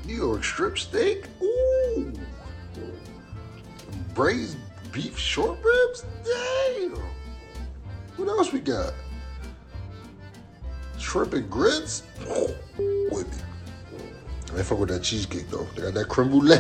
New York strip steak? Ooh. Braised beef short ribs? Damn. What else we got? Shrimp and grits? Oh, with me. I fuck with that cheesecake though. They got that creme brulee.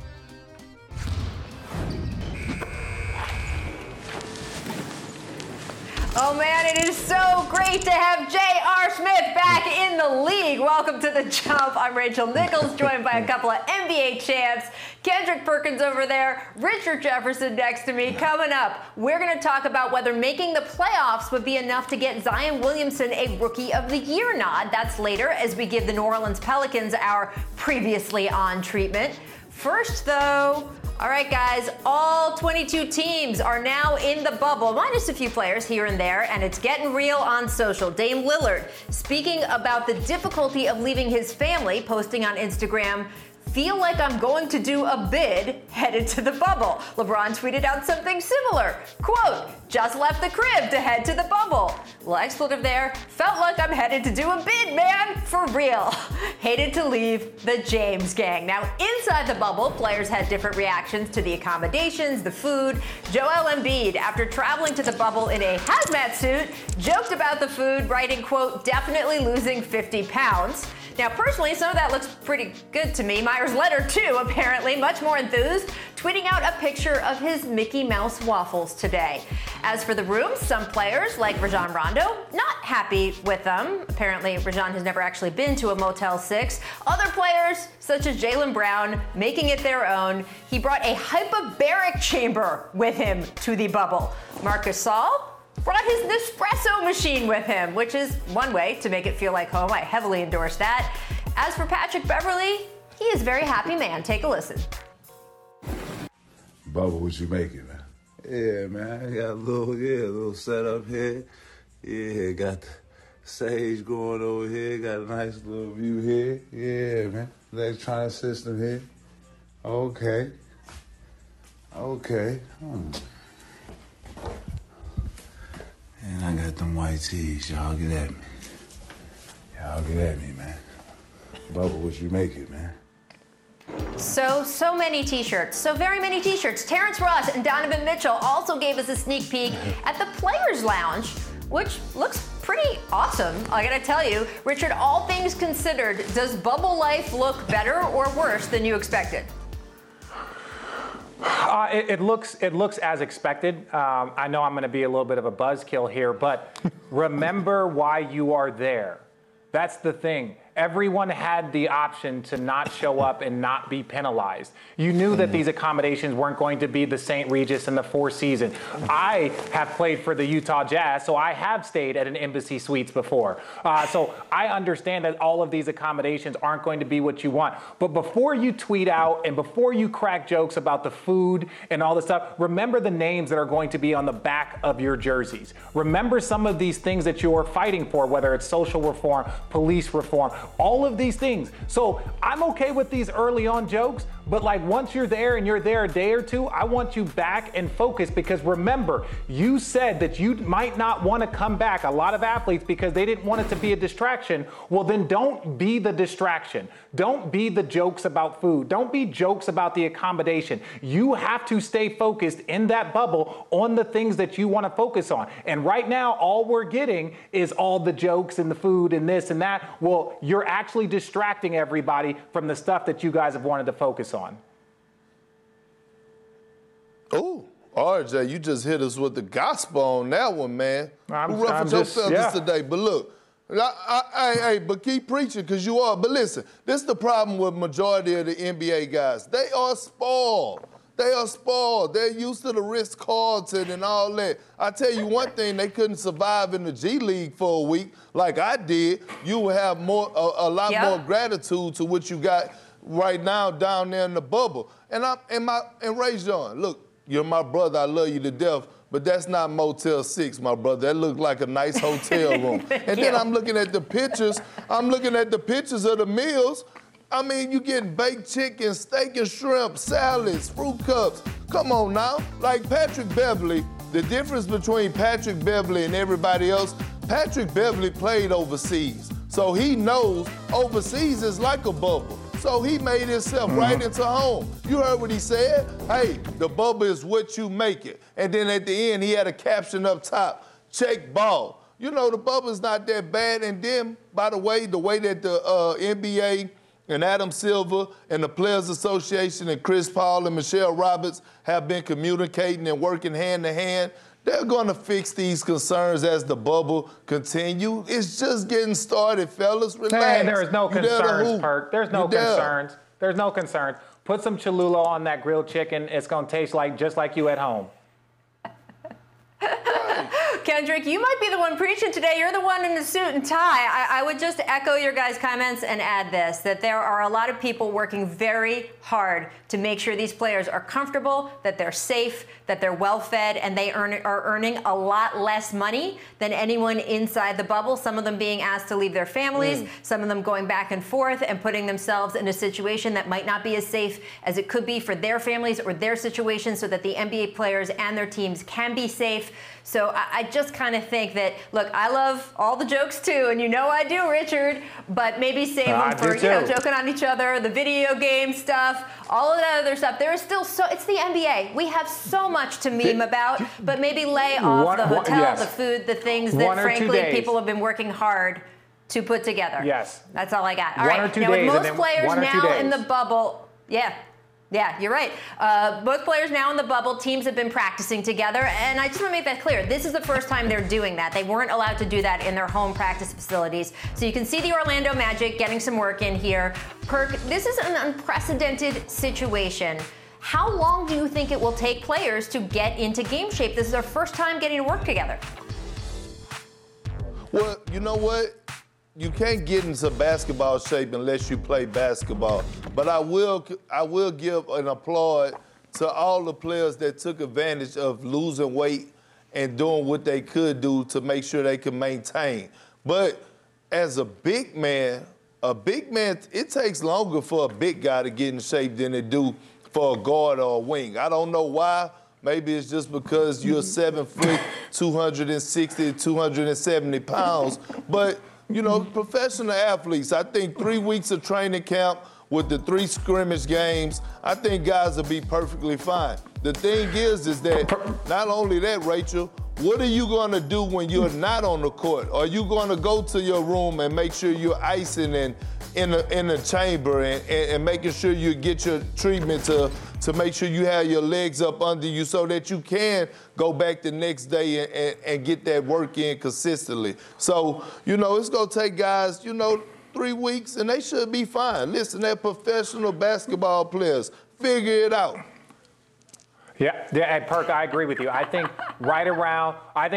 Oh man, it is so great to have J.R. Smith back in the league. Welcome to The Jump. I'm Rachel Nichols, joined by a couple of NBA champs. Kendrick Perkins over there, Richard Jefferson next to me. Coming up, we're going to talk about whether making the playoffs would be enough to get Zion Williamson a Rookie of the Year nod. That's later as we give the New Orleans Pelicans our previously on treatment. First, though, all right, guys, all 22 teams are now in the bubble, minus a few players here and there, and it's getting real on social. Dame Lillard speaking about the difficulty of leaving his family, posting on Instagram, "Feel like I'm going to do a bid headed to the bubble." LeBron tweeted out something similar. Quote, "Just left the crib to head to the bubble." Little expletive there. "Felt like I'm headed to do a bid, man. For real." Hated to leave the James gang. Now, inside the bubble, players had different reactions to the accommodations, the food. Joel Embiid, after traveling to the bubble in a hazmat suit, joked about the food, writing, quote, "Definitely losing 50 pounds. Now, personally, some of that looks pretty good to me. Myers Leonard, too, apparently, much more enthused, tweeting out a picture of his Mickey Mouse waffles today. As for the rooms, some players, like Rajon Rondo, not happy with them. Apparently, Rajon has never actually been to a Motel 6. Other players, such as Jaylen Brown, making it their own. He brought a hyperbaric chamber with him to the bubble. Marc Gasol brought his Nespresso machine with him, which is one way to make it feel like home. I heavily endorse that. As for Patrick Beverley, he is a very happy man. Take a listen. Bubba, what you making, man? Yeah, man, I got a little setup here. Yeah, got the sage going over here, got a nice little view here. Yeah, man, electronic system here. Okay. And I got them white tees. Y'all get at me, man. Bubba, what you making, man? So many t-shirts. So very many t-shirts. Terrence Ross and Donovan Mitchell also gave us a sneak peek at the Players Lounge, which looks pretty awesome. I gotta tell you, Richard, all things considered, does bubble life look better or worse than you expected? It looks as expected. I know I'm going to be a little bit of a buzzkill here, but remember why you are there. That's the thing. Everyone had the option to not show up and not be penalized. You knew that these accommodations weren't going to be the St. Regis and the Four Seasons. I have played for the Utah Jazz, so I have stayed at an Embassy Suites before. So I understand that all of these accommodations aren't going to be what you want. But before you tweet out and before you crack jokes about the food and all this stuff, remember the names that are going to be on the back of your jerseys. Remember some of these things that you are fighting for, whether it's social reform, police reform, all of these things. So I'm okay with these early on jokes, but like once you're there and you're there a day or two, I want you back and focused, because remember, you said that you might not want to come back, a lot of athletes, because they didn't want it to be a distraction. Well, then don't be the distraction. Don't be the jokes about food. Don't be jokes about the accommodation. You have to stay focused in that bubble on the things that you want to focus on. And right now, all we're getting is all the jokes and the food and this and that. Well, you're actually distracting everybody from the stuff that you guys have wanted to focus on. Oh, RJ, you just hit us with the gospel on that one, man. Who ruffled your feathers today? But look, but keep preaching, because you are. But listen, this is the problem with majority of the NBA guys. They are spoiled. They're used to the Ritz-Carlton and all that. I tell you one thing, they couldn't survive in the G League for a week like I did. You would have a lot more gratitude to what you got right now down there in the bubble. And Ray John, look, you're my brother. I love you to death. But that's not Motel 6, my brother. That looked like a nice hotel room. Then I'm looking at the pictures. of the meals. I mean, you getting baked chicken, steak and shrimp, salads, fruit cups. Come on now. Like Patrick Beverley, the difference between Patrick Beverley and everybody else, Patrick Beverley played overseas. So he knows overseas is like a bubble. So he made himself right into home. You heard what he said? Hey, the bubble is what you make it. And then at the end, he had a caption up top, check ball. You know, the bubble's not that bad. And then, by the way that the NBA and Adam Silver and the Players Association and Chris Paul and Michelle Roberts have been communicating and working hand to hand, they're going to fix these concerns as the bubble continue. It's just getting started, fellas. Relax. Hey, there is no concerns, Perk. There's no concerns. There's no concerns. Put some Cholula on that grilled chicken. It's going to taste just like you at home. Kendrick, you might be the one preaching today. You're the one in the suit and tie. I would just echo your guys' comments and add this, that there are a lot of people working very hard to make sure these players are comfortable, that they're safe, that they're well-fed, and they are earning a lot less money than anyone inside the bubble, some of them being asked to leave their families, some of them going back and forth and putting themselves in a situation that might not be as safe as it could be for their families or their situation, so that the NBA players and their teams can be safe. So I just kind of think that, look, I love all the jokes too, and you know I do, Richard, but maybe save them for, joking on each other, the video game stuff, all of that other stuff. There is still it's the NBA. We have so much to meme about, but maybe lay off the hotel, the food, the things that, frankly, people have been working hard to put together. Yes. That's all I got. All right. Now, with most players now in the bubble, yeah, you're right. Both players now in the bubble, teams have been practicing together, and I just want to make that clear. This is the first time they're doing that. They weren't allowed to do that in their home practice facilities. So you can see the Orlando Magic getting some work in here. Perk, this is an unprecedented situation. How long do you think it will take players to get into game shape? This is their first time getting to work together. Well, you know what? You can't get into basketball shape unless you play basketball. But I will give an applaud to all the players that took advantage of losing weight and doing what they could do to make sure they could maintain. But as a big man, it takes longer for a big guy to get in shape than it do for a guard or a wing. I don't know why. Maybe it's just because you're 7 foot, 260, 270 pounds. But you know, professional athletes, I think 3 weeks of training camp with the 3 scrimmage games, I think guys will be perfectly fine. The thing is that not only that, Rachel, what are you going to do when you're not on the court? Are you going to go to your room and make sure you're icing and in the chamber and making sure you get your treatment to make sure you have your legs up under you so that you can go back the next day and get that work in consistently? So, you know, it's going to take guys, 3 weeks, and they should be fine. Listen, they're professional basketball players. Figure it out. Yeah, and Perk, I agree with you. I think right around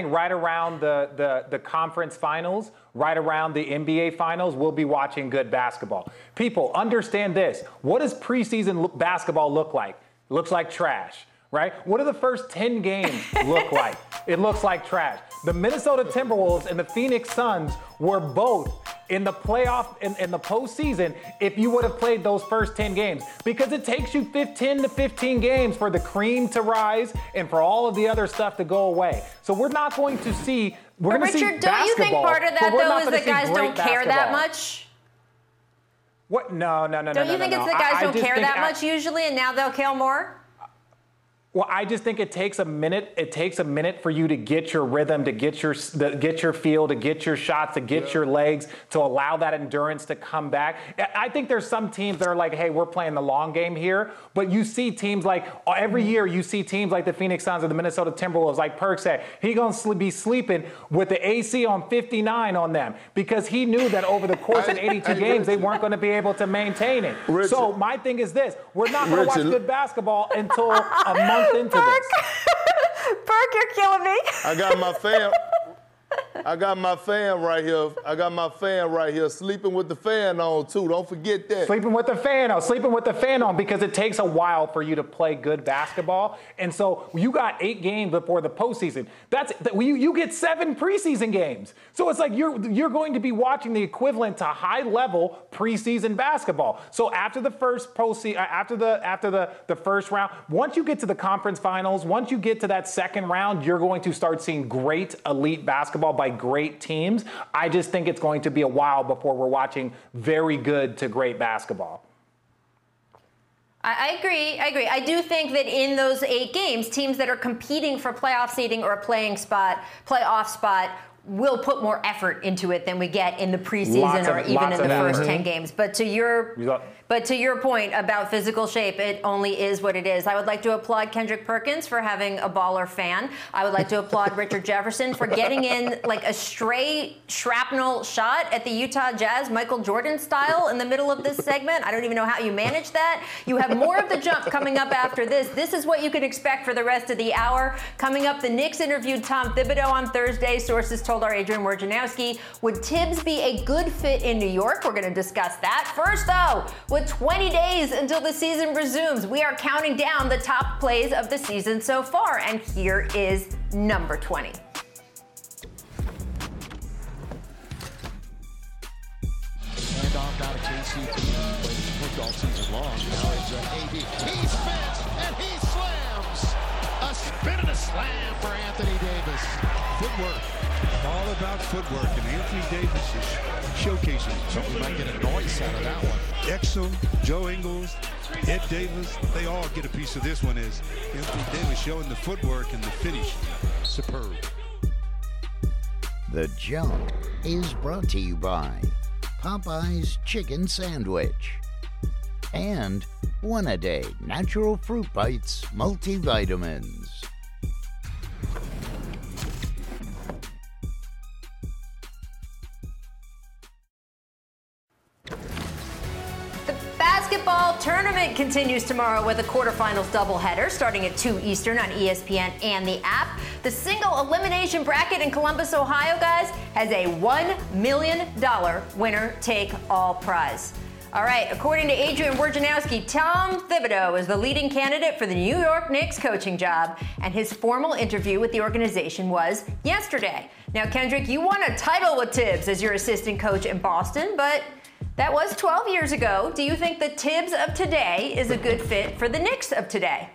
the conference finals, right around the NBA finals, we'll be watching good basketball. People, understand this. What does preseason basketball look like? It looks like trash, right? What do the first 10 games look like? It looks like trash. The Minnesota Timberwolves and the Phoenix Suns were both in the playoff, in the postseason, if you would have played those first 10 games. Because it takes you 10 to 15 games for the cream to rise and for all of the other stuff to go away. So we're not going to see, we're going to see basketball. Richard, don't you think part of that, though, is that guys don't care that much? What? No. Don't you think it's that guys don't care that much usually, and now they'll care more? Well, I just think it takes a minute. It takes a minute for you to get your rhythm, to get your feel, to get your shots, to get your legs, to allow that endurance to come back. I think there's some teams that are like, hey, we're playing the long game here. But you see teams like, every year you see teams like the Phoenix Suns or the Minnesota Timberwolves, like Perk said, he's going to be sleeping with the AC on 59 on them because he knew that over the course of 82 games, they weren't going to be able to maintain it. Richard, so my thing is this. We're not going to watch good basketball until a month into this. Perk, you're killing me. I got my fan right here sleeping with the fan on too. Don't forget that. Sleeping with the fan on because it takes a while for you to play good basketball. And so you got 8 games before the postseason. You get 7 preseason games. So it's like you're going to be watching the equivalent to high level preseason basketball. So after the first after the first round, once you get to the conference finals, once you get to that second round, you're going to start seeing great elite basketball by great teams. I just think it's going to be a while before we're watching very good to great basketball. I agree. I do think that in those 8 games, teams that are competing for playoff seeding or a playoff spot, will put more effort into it than we get in the preseason or even in the first 10 games. But to your point about physical shape, it only is what it is. I would like to applaud Kendrick Perkins for having a baller fan. I would like to applaud Richard Jefferson for getting in like a stray shrapnel shot at the Utah Jazz, Michael Jordan style, in the middle of this segment. I don't even know how you manage that. You have more of the jump coming up after this. This is what you can expect for the rest of the hour. Coming up, the Knicks interviewed Tom Thibodeau on Thursday. Sources told our Adrian Wojnarowski. Would Tibbs be a good fit in New York? We're going to discuss that. First, though, with 20 days until the season resumes, we are counting down the top plays of the season so far, and here is number 20. And off now to KCP. Played football season long. Now it's AD. He spins and he slams. A spin and a slam for Anthony Davis. Footwork. All about footwork, and Anthony Davis is showcasing. So we might get a noise out of that one. Exum, Joe Ingles, Ed Davis, they all get a piece of this one as Anthony Davis showing the footwork and the finish. Superb. The Jump is brought to you by Popeye's Chicken Sandwich and One-A-Day Natural Fruit Bites Multivitamins. Basketball tournament continues tomorrow with a quarterfinals doubleheader starting at 2 Eastern on ESPN and the app. The single elimination bracket in Columbus, Ohio, guys, has a $1 million winner-take-all prize. All right, according to Adrian Wojnarowski, Tom Thibodeau is the leading candidate for the New York Knicks coaching job, and his formal interview with the organization was yesterday. Now, Kendrick, you won a title with Tibbs as your assistant coach in Boston, but that was 12 years ago. Do you think the Tibbs of today is a good fit for the Knicks of today?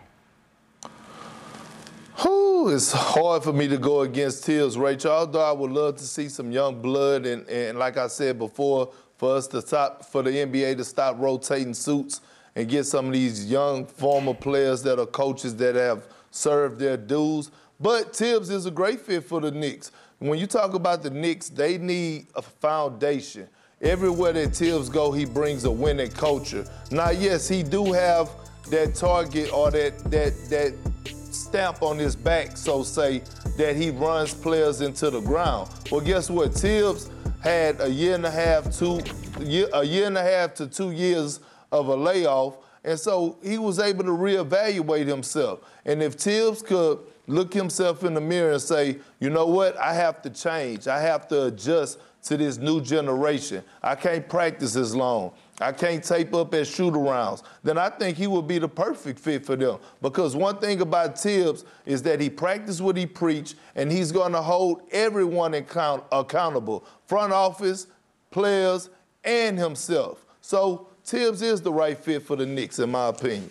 It's hard for me to go against Tibbs, Rachel. Although I would love to see some young blood, and like I said before, for the NBA to stop rotating suits and get some of these young former players that are coaches that have served their dues. But Tibbs is a great fit for the Knicks. When you talk about the Knicks, they need a foundation. Everywhere that Tibbs go, he brings a winning culture. Now, yes, he do have that target or that stamp on his back, so say, that he runs players into the ground. Well, guess what? Tibbs had a year and a half to 2 years of a layoff, and so he was able to reevaluate himself. And if Tibbs could look himself in the mirror and say, you know what, I have to change, I have to adjust to this new generation. I can't practice as long. I can't tape up at shoot-arounds. Then I think he would be the perfect fit for them. Because one thing about Tibbs is that he practiced what he preached, and he's going to hold everyone accountable, front office, players, and himself. So Tibbs is the right fit for the Knicks, in my opinion.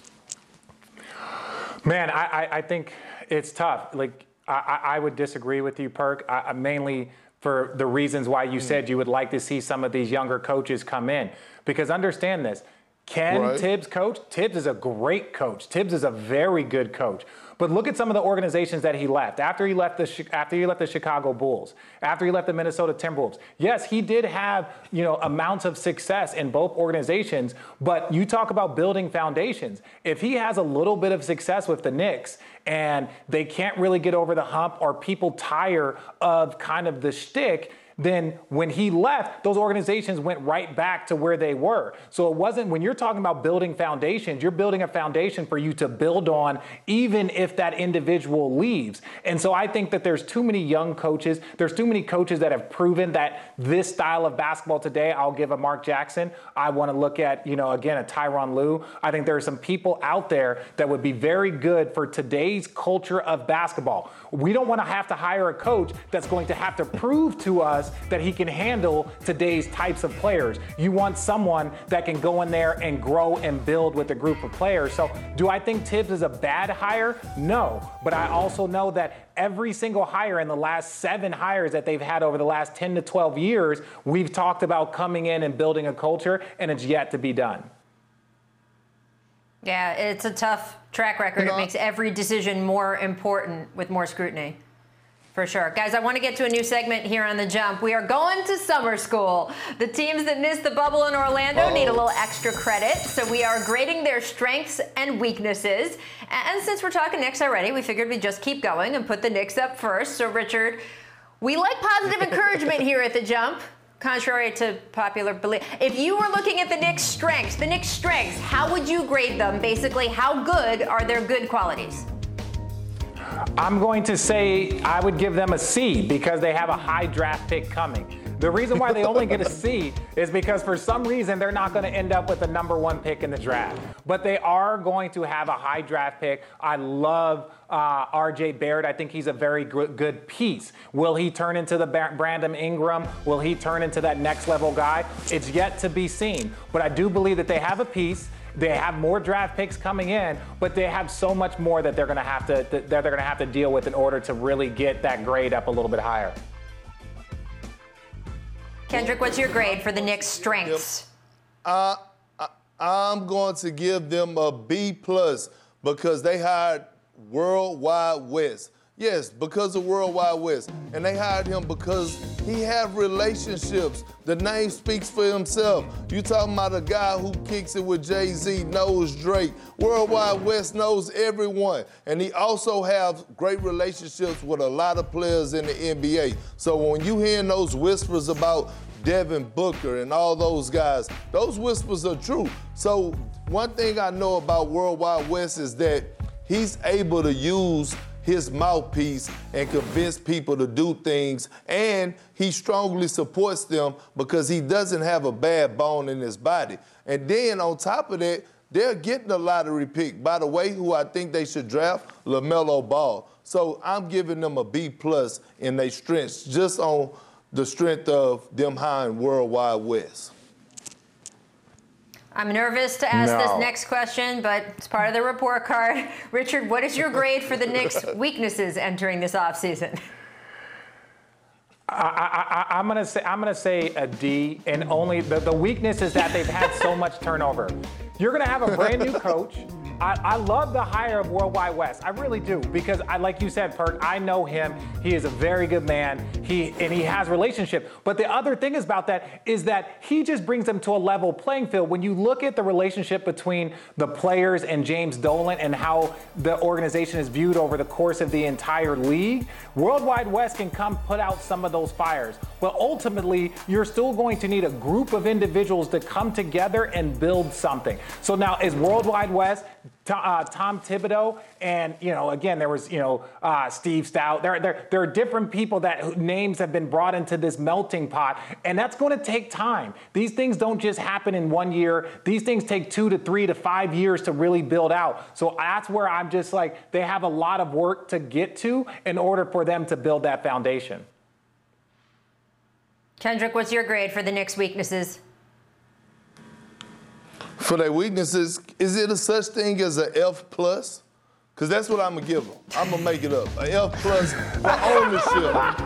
Man, I think it's tough. Like, I would disagree with you, Perk. Mainly for the reasons why you said you would like to see some of these younger coaches come in. Because understand this, can Tibbs coach? Tibbs is a great coach. Tibbs is a very good coach. But look at some of the organizations that he left. After he left the Chicago Bulls, after he left the Minnesota Timberwolves. Yes, he did have, amounts of success in both organizations, but you talk about building foundations. If he has a little bit of success with the Knicks and they can't really get over the hump or people tire of kind of the shtick, then when he left, those organizations went right back to where they were. So it wasn't, when you're talking about building foundations, you're building a foundation for you to build on, even if that individual leaves. And so I think that there's too many young coaches. There's too many coaches that have proven that this style of basketball today, I'll give a Mark Jackson. I want to look at, again, a Tyronn Lue. I think there are some people out there that would be very good for today's culture of basketball. We don't want to have to hire a coach that's going to have to prove to us that he can handle today's types of players. You want someone that can go in there and grow and build with a group of players. So do I think Tibbs is a bad hire? No. But I also know that every single hire in the last 7 hires that they've had over the last 10 to 12 years, we've talked about coming in and building a culture, and it's yet to be done. Yeah, it's a tough track record. It makes every decision more important with more scrutiny. For sure. Guys, I want to get to a new segment here on The Jump. We are going to summer school. The teams that missed the bubble in Orlando need a little extra credit, so we are grading their strengths and weaknesses. And since we're talking Knicks already, we figured we'd just keep going and put the Knicks up first. So, Richard, we like positive encouragement here at The Jump, contrary to popular belief. If you were looking at the Knicks' strengths, how would you grade them? Basically, how good are their good qualities? I'm going to say I would give them a C because they have a high draft pick coming. The reason why they only get a C is because for some reason they're not going to end up with the #1 pick in the draft. But they are going to have a high draft pick. I love RJ Barrett. I think he's a very good piece. Will he turn into the Brandon Ingram? Will he turn into that next level guy? It's yet to be seen. But I do believe that they have a piece. They have more draft picks coming in, but they have so much more that they're going to have to deal with in order to really get that grade up a little bit higher. Kendrick, what's your grade for the Knicks' strengths? I'm going to give them a B+ because they hired World Wide Wes. Yes, because of World Wide Wes. And they hired him because he have relationships. The name speaks for himself. You talking about a guy who kicks it with Jay-Z, knows Drake. World Wide Wes knows everyone. And he also have great relationships with a lot of players in the NBA. So when you hearing those whispers about Devin Booker and all those guys, those whispers are true. So one thing I know about World Wide Wes is that he's able to use his mouthpiece and convince people to do things, and he strongly supports them because he doesn't have a bad bone in his body. And then on top of that, they're getting a lottery pick, by the way, who I think they should draft, LaMelo Ball. So I'm giving them a B+ in their strengths, just on the strength of them hiring World Wide Wes. I'm nervous to ask this next question, but it's part of the report card. Richard, what is your grade for the Knicks' weaknesses entering this offseason? I'm gonna say a D, and only the weakness is that they've had so much turnover. You're gonna have a brand new coach. I love the hire of World Wide Wes. I really do, because like you said, Perk, I know him. He is a very good man. He has relationship. But the other thing about that is that he just brings them to a level playing field. When you look at the relationship between the players and James Dolan and how the organization is viewed over the course of the entire league, World Wide Wes can come put out some of those fires. But ultimately, you're still going to need a group of individuals to come together and build something. So now is World Wide Wes, Tom Thibodeau, and again there was Steve Stout. There are different people that names have been brought into this melting pot, and that's going to take time. These things don't just happen in 1 year. These things take 2 to 3 to 5 years to really build out. So that's where I'm just like, they have a lot of work to get to in order for them to build that foundation. Kendrick, what's your grade for the Knicks' weaknesses? For their weaknesses, is it a such thing as an F+? Because that's what I'm going to give them. I'm going to make it up. An F+ for ownership.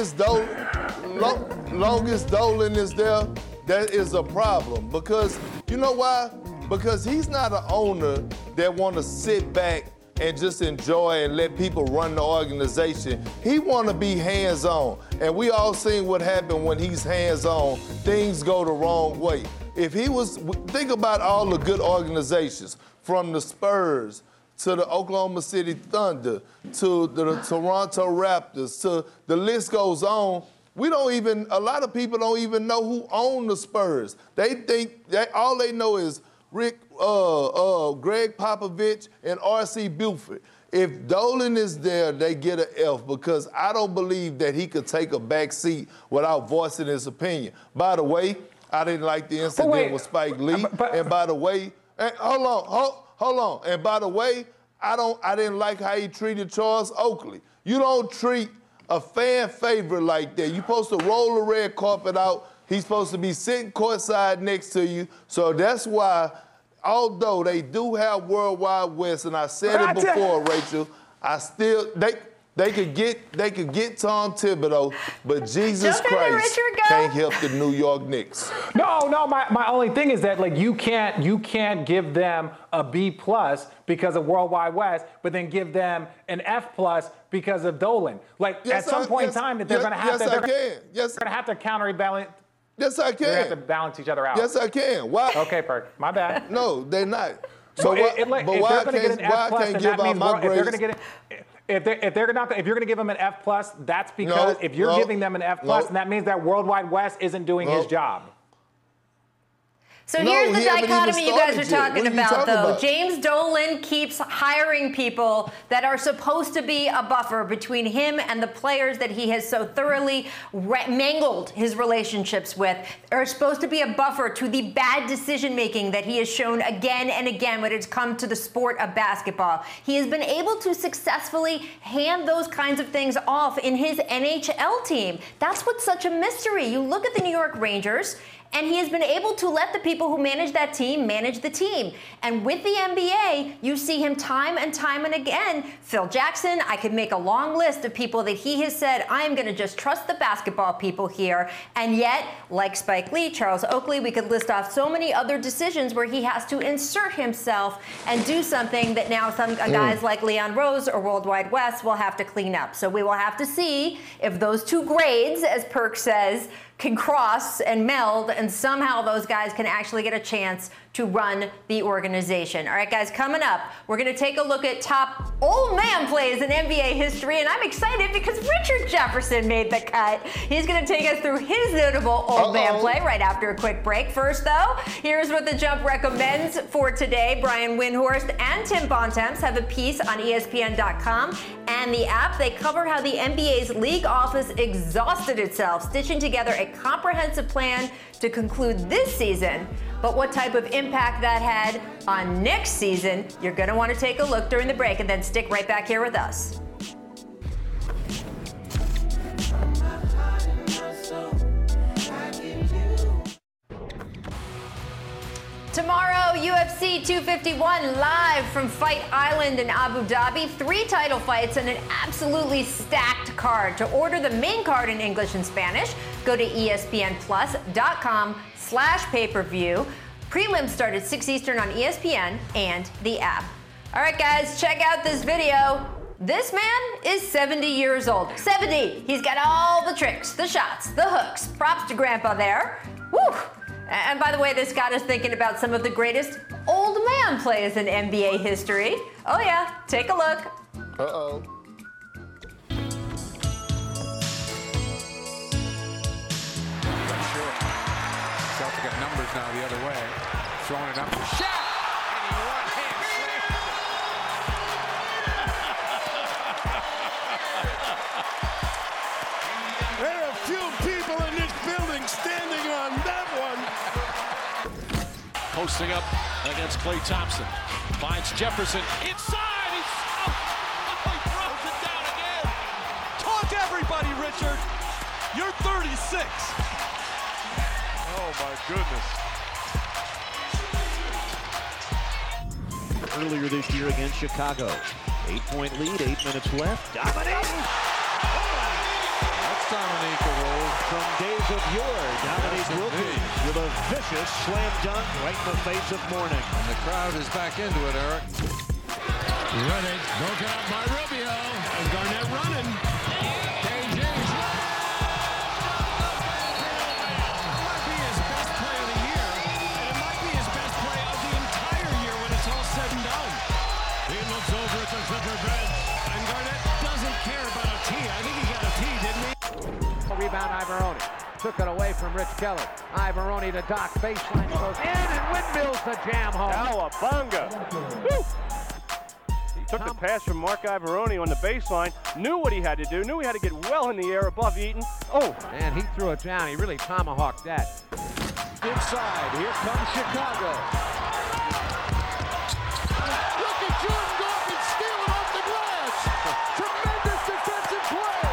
Longest Dolan is there, that is a problem. Because, you know why? Because he's not an owner that want to sit back and just enjoy and let people run the organization. He want to be hands-on. And we all seen what happened when he's hands-on. Things go the wrong way. If he was, think about all the good organizations, from the Spurs to the Oklahoma City Thunder to the Toronto Raptors, to the list goes on. A lot of people don't even know who own the Spurs. They think that all they know is Greg Popovich and R.C. Buford. If Dolan is there, they get an F, because I don't believe that he could take a back seat without voicing his opinion. By the way, I didn't like the incident with Spike Lee. And by the way, hold on. And by the way, I didn't like how he treated Charles Oakley. You don't treat a fan favorite like that. You're supposed to roll the red carpet out. He's supposed to be sitting courtside next to you. So that's why, although they do have World Wide Wes, and I said it before, Rachel, They could get Tom Thibodeau, but Jesus Christ can't help the New York Knicks. No. My only thing is that like you can't give them a B+ because of World Wide West, but then give them an F+ because of Dolan. Like at some point in time, that they're going to have to counterbalance. Yes, I can. They have to balance each other out. Yes, I can. Why? Okay, Perk. My bad. No, they're not. So why can't I give out my grades? If you're going to give them an F+, that's because if you're giving them an F+, then that means that World Wide West isn't doing his job. So here's the dichotomy you guys are talking about, though. James Dolan keeps hiring people that are supposed to be a buffer between him and the players that he has so thoroughly mangled his relationships with, are supposed to be a buffer to the bad decision-making that he has shown again and again when it's come to the sport of basketball. He has been able to successfully hand those kinds of things off in his NHL team. That's what's such a mystery. You look at the New York Rangers, and he has been able to let the people who manage that team manage the team. And with the NBA, you see him time and again. Phil Jackson, I could make a long list of people that he has said, I am going to just trust the basketball people here. And yet, like Spike Lee, Charles Oakley, we could list off so many other decisions where he has to insert himself and do something that now some guys like Leon Rose or World Wide West will have to clean up. So we will have to see if those two grades, as Perk says, can cross and meld, and somehow those guys can actually get a chance to run the organization. All right, guys, coming up, we're going to take a look at top old man plays in NBA history, and I'm excited because Richard Jefferson made the cut. He's going to take us through his notable old man play right after a quick break. First, though, here's what The Jump recommends for today. Brian Windhorst and Tim Bontemps have a piece on ESPN.com and the app. They cover how the NBA's league office exhausted itself, stitching together a comprehensive plan to conclude this season. But what type of impact that had on next season, you're going to want to take a look during the break and then stick right back here with us. Tomorrow, UFC 251 live from Fight Island in Abu Dhabi. 3 title fights and an absolutely stacked card. To order the main card in English and Spanish, go to ESPNplus.com/pay-per-view. Prelims start at 6 Eastern on ESPN and the app. All right, guys, check out this video. This man is 70 years old. 70. He's got all the tricks, the shots, the hooks. Props to Grandpa there. Woo! And by the way, this got us thinking about some of the greatest old man plays in NBA history. Oh yeah, take a look. Uh-oh. Celtics got numbers now the other way. Throwing it up for shot. And he one-hand slam. There are few people in this building standing on that one. Posting up against Klay Thompson. Finds Jefferson inside. He throws it down again. Talk to everybody, Richard. You're 36. Oh, my goodness. Earlier this year against Chicago. 8-point lead, 8 minutes left. Dominique! That's Dominique from days of yore. Dominique Wilkins with a vicious slam dunk right in the face of Mourning. And the crowd is back into it, Eric. Running, broken up by Rubio. And Garnett running. KJ's might be his best play of the year, and it might be his best play of the entire year when it's all said and done. He looks over at the Clipper bench, and Garnett doesn't care about a tee. I think he got a tee, didn't he? Rebound, Ivaroni. Took it away from Rich Keller. Ivaroni to Doc. Baseline goes in and windmills the jam home. Cowabunga. Woo! He took the pass from Mark Ivaroni on the baseline, knew what he had to do, knew he had to get well in the air above Eaton. Oh! And he threw it down. He really tomahawked that. Inside, here comes Chicago. Look at Jordan Gorman stealing off the glass. Tremendous defensive play.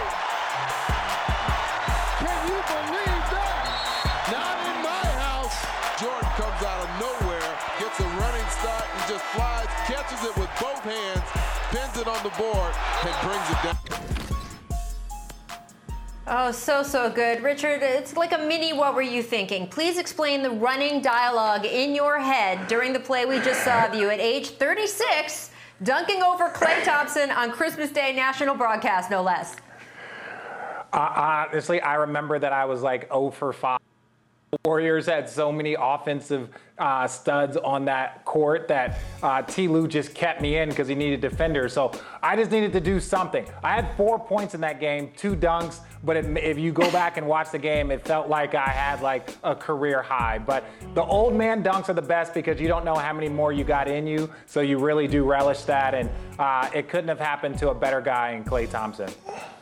Can you believe that? Not in my house. Jordan comes out of nowhere, gets a running start and just flies, catches it with both hands, pins it on the board, and brings it down. Oh, so good. Richard, it's like a mini what were you thinking? Please explain the running dialogue in your head during the play we just saw of you at age 36, dunking over Klay Thompson on Christmas Day national broadcast, no less. Honestly, I remember that I was like 0 for 5. Warriors had so many offensive studs on that court that T. Lue just kept me in because he needed defenders. So I just needed to do something. I had 4 points in that game, 2 dunks, but if you go back and watch the game, it felt like I had like a career high. But the old man dunks are the best because you don't know how many more you got in you, so you really do relish that. And it couldn't have happened to a better guy in Klay Thompson.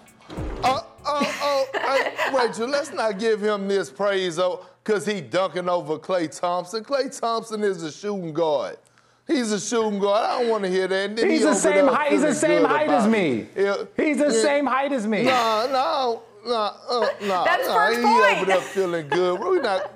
Rachel, let's not give him this praise because he dunking over Klay Thompson. Klay Thompson is a shooting guard. He's a shooting guard. I don't want to hear that. He's the same height. He's the same height as me. He's the same height as me. No. That's first he point. over there feeling good. We're not.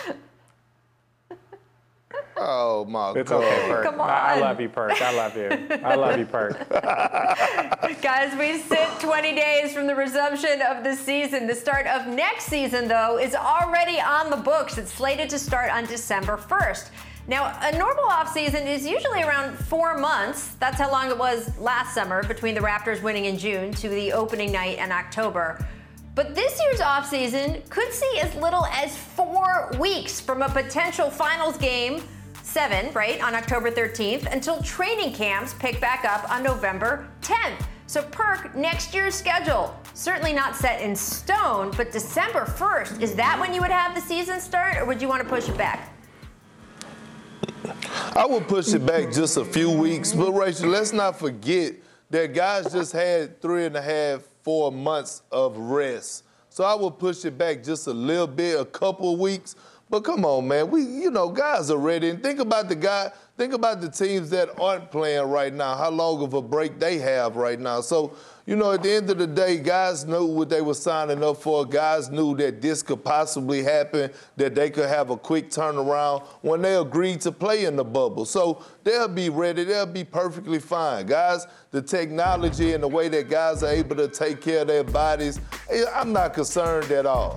Oh, my God. It's okay, Perk. Come on. I love you, Perk. I love you. I love you, Perk. Guys, we sit 20 days from the resumption of the season. The start of next season, though, is already on the books. It's slated to start on December 1st. Now, a normal offseason is usually around 4 months. That's how long it was last summer between the Raptors winning in June to the opening night in October. But this year's offseason could see as little as 4 weeks from a potential finals game, 7, right, on October 13th, until training camps pick back up on November 10th. So, Perk, next year's schedule, certainly not set in stone, but December 1st, is that when you would have the season start, or would you want to push it back? I would push it back just a few weeks, but Rachel, let's not forget that guys just had 3.5, 4 months of rest. So I would push it back just a little bit, a couple of weeks. But come on, man, guys are ready. And think about the teams that aren't playing right now, how long of a break they have right now. So, at the end of the day, guys knew what they were signing up for. Guys knew that this could possibly happen, that they could have a quick turnaround when they agreed to play in the bubble. So they'll be ready. They'll be perfectly fine. Guys, the technology and the way that guys are able to take care of their bodies, I'm not concerned at all.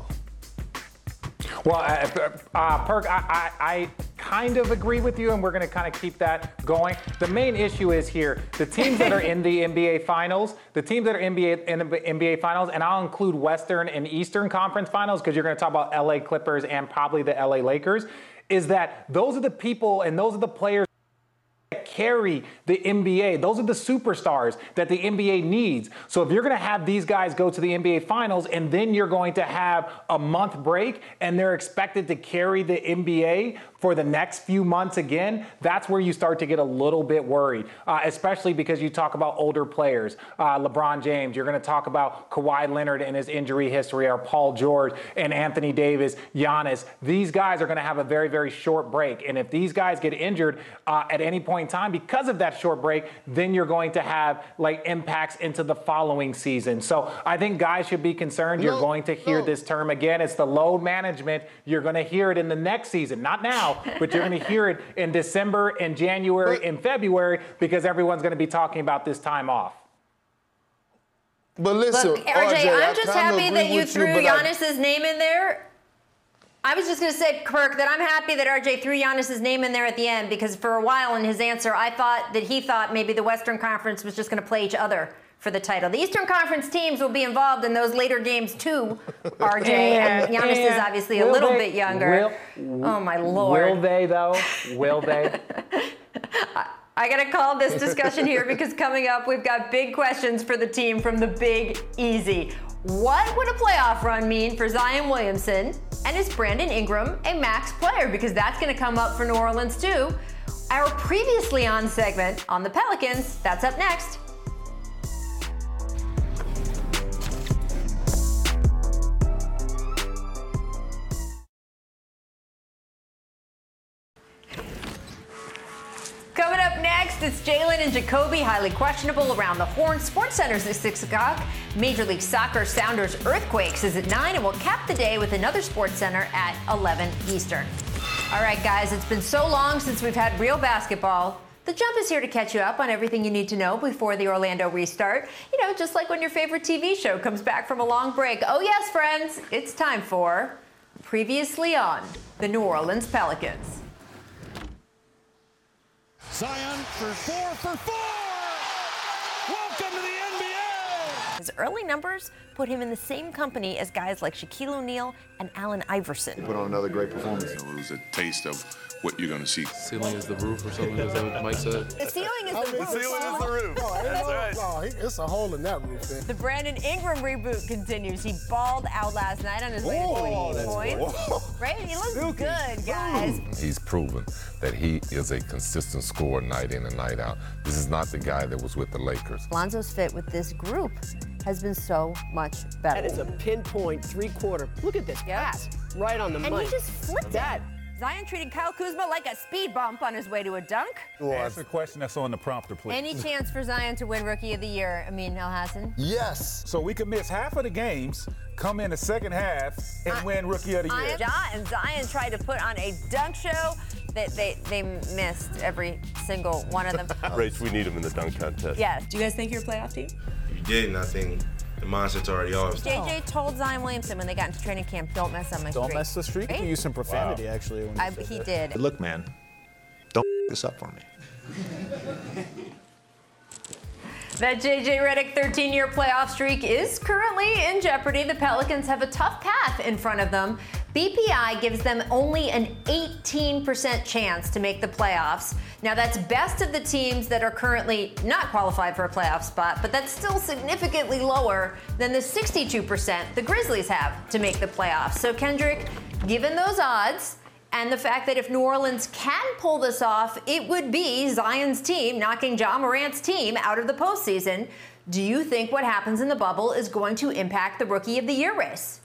Well, Perk, I kind of agree with you, and we're going to kind of keep that going. The main issue is here, the teams that are in the NBA Finals, in the NBA Finals, and I'll include Western and Eastern Conference Finals because you're going to talk about LA Clippers and probably the LA Lakers, is that those are the people and those are the players that carry the NBA. Those are the superstars that the NBA needs. So if you're going to have these guys go to the NBA Finals and then you're going to have a month break and they're expected to carry the NBA for the next few months again, that's where you start to get a little bit worried, especially because you talk about older players. LeBron James, you're going to talk about Kawhi Leonard and his injury history, or Paul George and Anthony Davis, Giannis. These guys are going to have a very, very short break. And if these guys get injured at any point in time because of that short break, then you're going to have impacts into the following season. So I think guys should be concerned. You're going to hear this term again. It's the load management. You're going to hear it in the next season, not now, but you're going to hear it in December, in January, in February, because everyone's going to be talking about this time off. But listen, look, RJ, I'm just happy that you threw Giannis's name in there. I was just going to say, Kirk, that I'm happy that RJ threw Giannis's name in there at the end, because for a while in his answer, I thought that he thought maybe the Western Conference was just going to play each other for the title. The Eastern Conference teams will be involved in those later games too, RJ. And Giannis is obviously a little bit younger. Oh, my Lord. Will they, though? Will they? I got to call this discussion here because coming up, we've got big questions for the team from the Big Easy. What would a playoff run mean for Zion Williamson? And is Brandon Ingram a max player? Because that's going to come up for New Orleans too. Our previously on segment on the Pelicans, that's up next. Coming up next, it's Jalen and Jacoby, highly questionable around the horn. SportsCenter's at 6 o'clock. Major League Soccer Sounders Earthquakes is at 9, and we'll cap the day with another SportsCenter at 11 Eastern. All right, guys, it's been so long since we've had real basketball. The Jump is here to catch you up on everything you need to know before the Orlando restart. You know, just like when your favorite TV show comes back from a long break. Oh, yes, friends, it's time for Previously on the New Orleans Pelicans. Zion for 4 for 4. Welcome to the NBA. His early numbers put him in the same company as guys like Shaquille O'Neal and Allen Iverson. Put on another great performance. It was a taste of what you're going to see. Ceiling is the roof or something, is that what Mike said? The ceiling is the roof. The ceiling is the roof. That's right. No, it's a hole in that roof, man. The Brandon Ingram reboot continues. He balled out last night on his way to 28 points. Right? He looks good, guys. He's proven that he is a consistent scorer night in and night out. This is not the guy that was with the Lakers. Lonzo's fit with this group has been so much better. That is a pinpoint three-quarter. Look at this pass. Right on the money. And he just flipped that. Zion treating Kyle Kuzma like a speed bump on his way to a dunk. Answer the question that's on the prompter, please. Any chance for Zion to win Rookie of the Year, Amin Elhassan? Yes. So we could miss half of the games, come in the second half, and win Rookie of the Year. And Zion tried to put on a dunk show that they missed every single one of them. Rach, we need him in the dunk contest. Yes. Do you guys think you're a playoff team? You did, and I think the mindset's already off. JJ told Zion Williamson when they got into training camp, don't mess up my streak. Don't mess the streak. Right? He used some profanity, actually. When he did. Look, man, don't this up for me. That J.J. Redick 13-year playoff streak is currently in jeopardy. The Pelicans have a tough path in front of them. BPI gives them only an 18% chance to make the playoffs. Now, that's best of the teams that are currently not qualified for a playoff spot, but that's still significantly lower than the 62% the Grizzlies have to make the playoffs. So, Kendrick, given those odds, and the fact that if New Orleans can pull this off, it would be Zion's team knocking Ja Morant's team out of the postseason. Do you think what happens in the bubble is going to impact the Rookie of the Year race?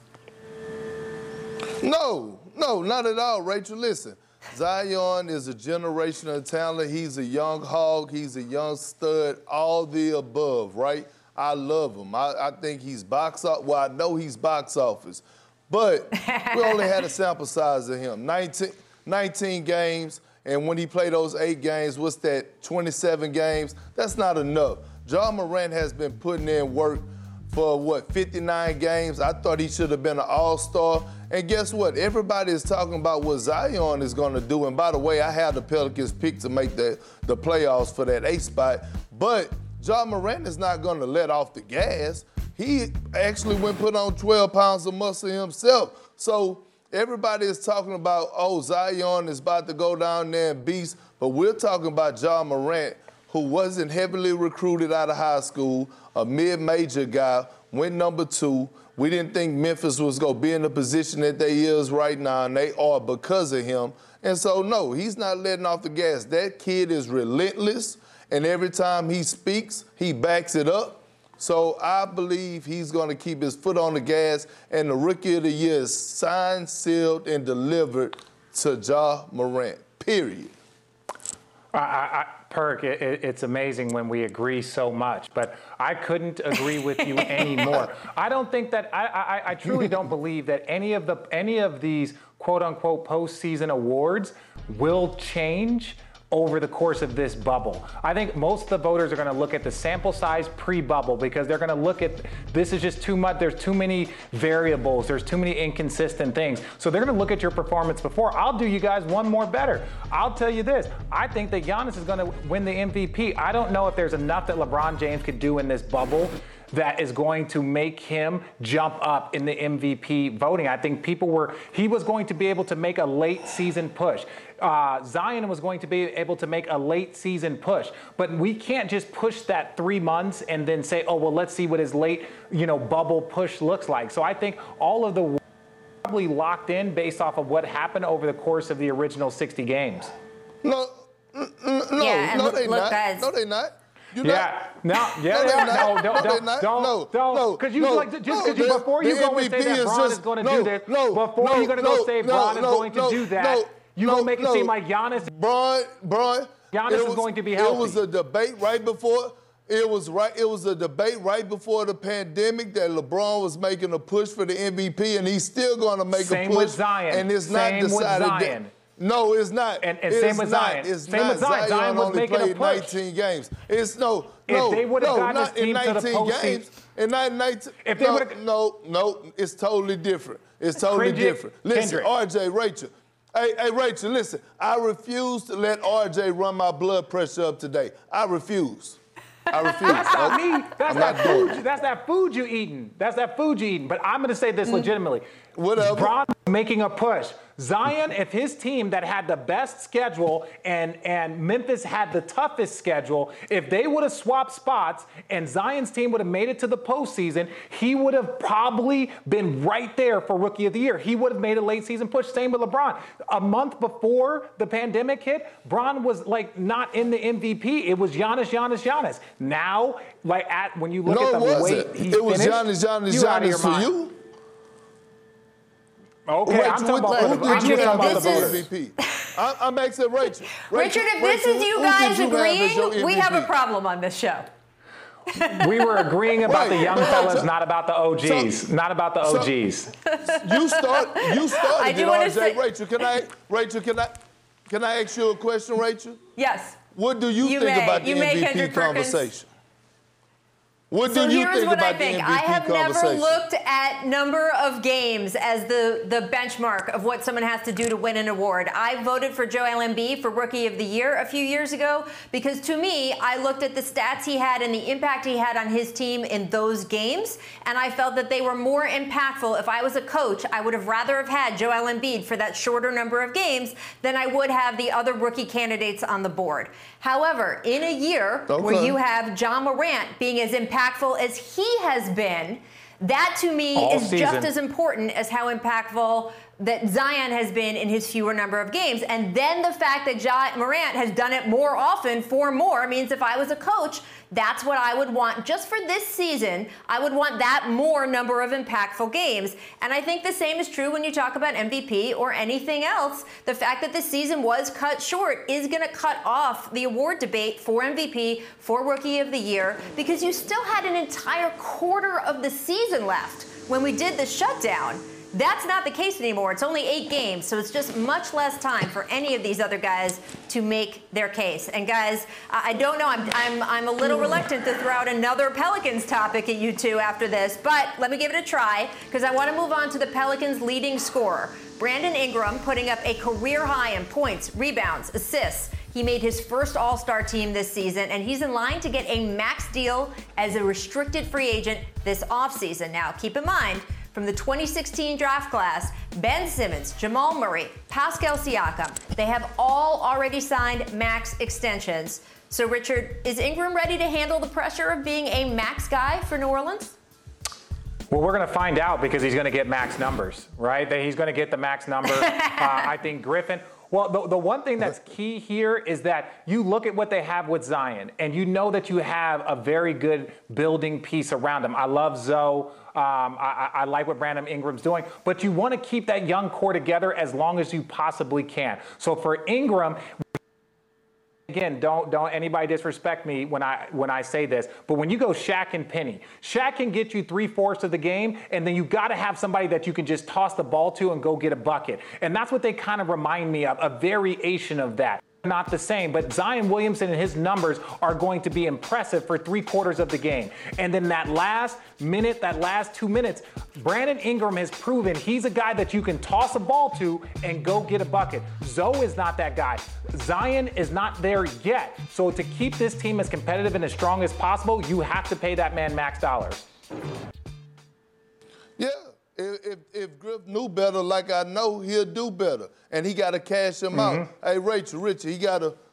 No, not at all, Rachel. Listen, Zion is a generational talent. He's a young hog. He's a young stud, all the above, right? I love him. I think he's box office. Well, I know he's box office. But we only had a sample size of him, 19 games, and when he played those 8 games, what's that, 27 games? That's not enough. Ja Morant has been putting in work for, 59 games? I thought he should have been an all-star. And guess what? Everybody is talking about what Zion is going to do. And by the way, I had the Pelicans pick to make the playoffs for that 8 spot. But Ja Morant is not going to let off the gas. He actually went put on 12 pounds of muscle himself. So everybody is talking about, Zion is about to go down there and beast. But we're talking about Ja Morant, who wasn't heavily recruited out of high school, a mid-major guy, went number 2. We didn't think Memphis was going to be in the position that they is right now, and they are because of him. And so, no, he's not letting off the gas. That kid is relentless, and every time he speaks, he backs it up. So I believe he's going to keep his foot on the gas, and the Rookie of the Year is signed, sealed, and delivered to Ja Morant, period. Perk, it's amazing when we agree so much, but I couldn't agree with you anymore. I don't think that, I truly don't believe that any of these quote-unquote postseason awards will change over the course of this bubble. I think most of the voters are going to look at the sample size pre-bubble because they're going to look at this is just too much. There's too many variables. There's too many inconsistent things. So they're going to look at your performance before. I'll do you guys one more better. I'll tell you this. I think that Giannis is going to win the MVP. I don't know if there's enough that LeBron James could do in this bubble that is going to make him jump up in the MVP voting. I think he was going to be able to make a late season push. Zion was going to be able to make a late season push, but we can't just push that 3 months and then say, let's see what his late, bubble push looks like. So I think all of the probably locked in based off of what happened over the course of the original 60 games. No, they not. Guys. No, they not. Don't, because before you go and say that Bron is going to do this, before you're going to go say Bron is going to do that, you're going to make it seem like Giannis. Giannis is going to be healthy. It was a debate right before. It was a debate right before the pandemic that LeBron was making a push for the MVP, and he's still going to make a push. Same with Zion. And it's not decided. No, it's not. And same with Zion. Same with Zion. Zion was only making played a push. 19 games. It's no. If they would have gotten not this team in 19 to the postseason. games. In 19, if they no, it's totally different. It's totally different. Listen, RJ, Rachel. Hey, Rachel, listen. I refuse to let RJ run my blood pressure up today. I refuse. That's not me. That's that food you eating. That's that food you eating. But I'm going to say this legitimately. Whatever. Bron making a push. Zion, if his team that had the best schedule and Memphis had the toughest schedule, if they would have swapped spots and Zion's team would have made it to the postseason, he would have probably been right there for Rookie of the Year. He would have made a late season push. Same with LeBron. A month before the pandemic hit, Bron was like not in the MVP. It was Giannis. Now, like when you look at the way it was Giannis for you. Okay, Rachel, I'm talking about the MVP. I'm asking Rachel. Richard, if this is you guys agreeing, we have a problem on this show. We were agreeing about the young fellas, not about the OGs. Not about the OGs. You started it, RJ. Rachel, can I ask you a question, Rachel? Yes. What do you think about the MVP conversation? What do you think about the MVP conversation? I have never looked at number of games as the benchmark of what someone has to do to win an award. I voted for Joel Embiid for Rookie of the Year a few years ago because, to me, I looked at the stats he had and the impact he had on his team in those games, and I felt that they were more impactful. If I was a coach, I would have rather have had Joel Embiid for that shorter number of games than I would have the other rookie candidates on the board. However, in a year where you have Ja Morant being as impactful as he has been, that to me is just as important as how impactful that Zion has been in his fewer number of games. And then the fact that Ja Morant has done it more often for more means if I was a coach, that's what I would want. Just for this season, I would want that more number of impactful games. And I think the same is true when you talk about MVP or anything else. The fact that the season was cut short is going to cut off the award debate for MVP, for Rookie of the Year, because you still had an entire quarter of the season left when we did the shutdown. That's not the case anymore. It's only 8 games, so it's just much less time for any of these other guys to make their case. And guys, I don't know. I'm a little reluctant to throw out another Pelicans topic at you two after this, but let me give it a try because I want to move on to the Pelicans' leading scorer, Brandon Ingram, putting up a career high in points, rebounds, assists. He made his first All-Star team this season, and he's in line to get a max deal as a restricted free agent this offseason. Now, keep in mind, from the 2016 draft class, Ben Simmons, Jamal Murray, Pascal Siakam, they have all already signed max extensions. So, Richard, is Ingram ready to handle the pressure of being a max guy for New Orleans? Well, we're going to find out because he's going to get max numbers, right? He's going to get the max number. I think Griffin. Well, the one thing that's key here is that you look at what they have with Zion, and you know that you have a very good building piece around him. I love Zoe. I like what Brandon Ingram's doing, but you want to keep that young core together as long as you possibly can. So for Ingram, again, don't anybody disrespect me when I say this, but when you go Shaq and Penny, Shaq can get you 3/4 of the game, and then you got to have somebody that you can just toss the ball to and go get a bucket. And that's what they kind of remind me of, a variation of that. Not the same, but Zion Williamson and his numbers are going to be impressive for 3/4 of the game. And then that last minute, that last 2 minutes, Brandon Ingram has proven he's a guy that you can toss a ball to and go get a bucket. Zoe is not that guy. Zion is not there yet. So to keep this team as competitive and as strong as possible, you have to pay that man max dollars. Yeah. If Griff knew better like I know, he'll do better. And he got to cash him out. Hey, Richard, he got to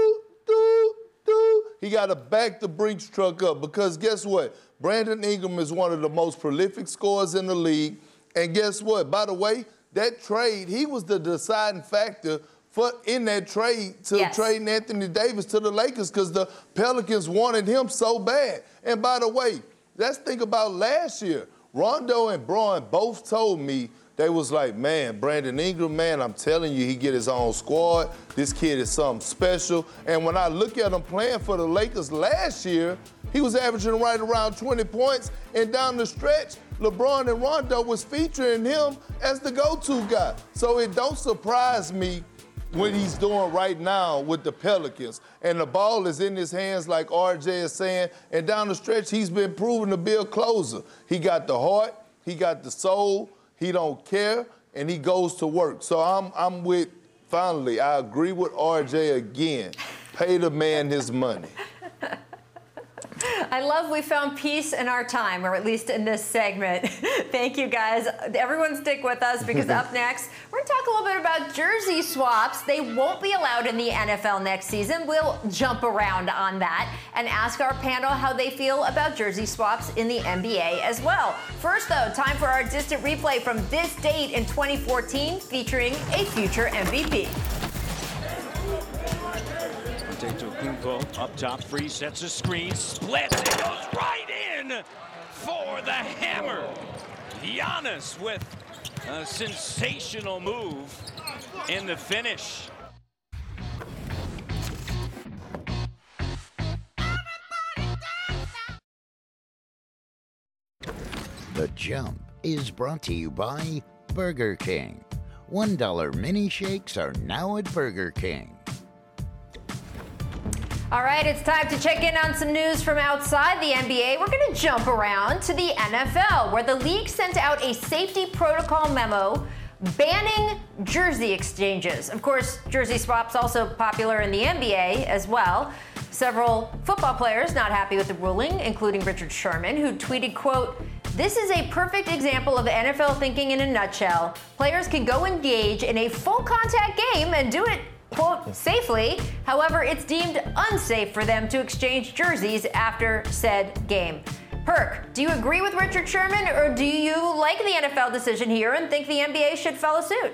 he got to back the Brinks truck up because guess what? Brandon Ingram is one of the most prolific scorers in the league. And guess what? By the way, that trade, he was the deciding factor in that trade trading Anthony Davis to the Lakers because the Pelicans wanted him so bad. And by the way, let's think about last year. Rondo and Braun both told me, they was like, man, Brandon Ingram, man, I'm telling you, he get his own squad. This kid is something special. And when I look at him playing for the Lakers last year, he was averaging right around 20 points. And down the stretch, LeBron and Rondo was featuring him as the go-to guy. So it don't surprise me what he's doing right now with the Pelicans. And the ball is in his hands, like RJ is saying. And down the stretch, he's been proven to be a closer. He got the heart, he got the soul, he don't care, and he goes to work. So I'm with, finally, I agree with RJ again. Pay the man his money. I love we found peace in our time, or at least in this segment. Thank you, guys. Everyone stick with us, because up next, we're going to talk a little bit about jersey swaps. They won't be allowed in the NFL next season. We'll jump around on that and ask our panel how they feel about jersey swaps in the NBA as well. First, though, time for our distant replay from this date in 2014 featuring a future MVP. Antetokounmpo up top, free, sets a screen, splits, it goes right in for the hammer. Giannis with a sensational move in the finish. The Jump is brought to you by Burger King. $1 mini shakes are now at Burger King. All right, it's time to check in on some news from outside the NBA. We're going to jump around to the NFL, where the league sent out a safety protocol memo banning jersey exchanges. Of course, jersey swaps also popular in the NBA as well. Several football players not happy with the ruling, including Richard Sherman, who tweeted, quote, "This is a perfect example of NFL thinking in a nutshell. Players can go engage in a full contact game and do it, quote, safely. However, it's deemed unsafe for them to exchange jerseys after said game." Perk, do you agree with Richard Sherman, or do you like the NFL decision here and think the NBA should follow suit?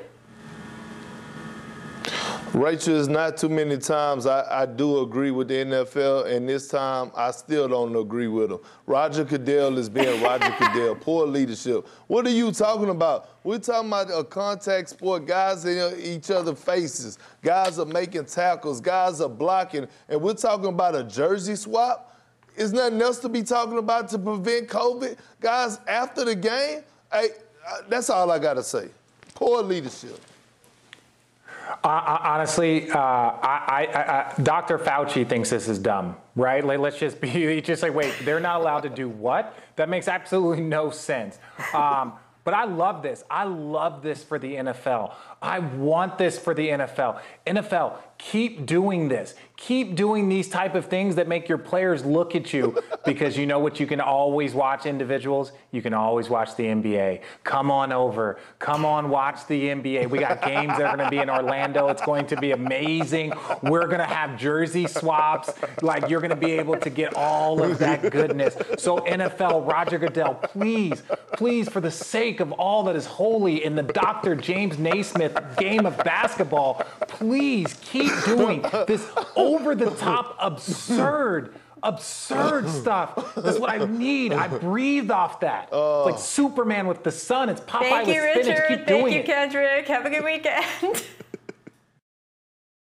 Rachel, is not too many times I do agree with the NFL, and this time I still don't agree with him. Roger Goodell is being Roger Goodell. Poor leadership. What are you talking about? We're talking about a contact sport. Guys in each other's faces. Guys are making tackles. Guys are blocking. And we're talking about a jersey swap? Is nothing else to be talking about to prevent COVID? Guys, after the game, that's all I got to say. Poor leadership. Honestly, Dr. Fauci thinks this is dumb, right? Like, let's just say, wait, they're not allowed to do what? That makes absolutely no sense. But I love this. I love this for the NFL. I want this for the NFL. NFL, keep doing this. Keep doing these type of things that make your players look at you, because you know what? You can always watch individuals. You can always watch the NBA. Come on over. Come on, watch the NBA. We got games that are going to be in Orlando. It's going to be amazing. We're going to have jersey swaps. Like, you're going to be able to get all of that goodness. So NFL, Roger Goodell, please, please, for the sake of all that is holy in the Dr. James Naismith game of basketball, please keep doing this over-the-top absurd stuff. That's what I need. I breathe off that. It's like Superman with the sun. It's Popeye with spinach. Thank you, Richard. Keep doing Thank you, Kendrick. Have a good weekend.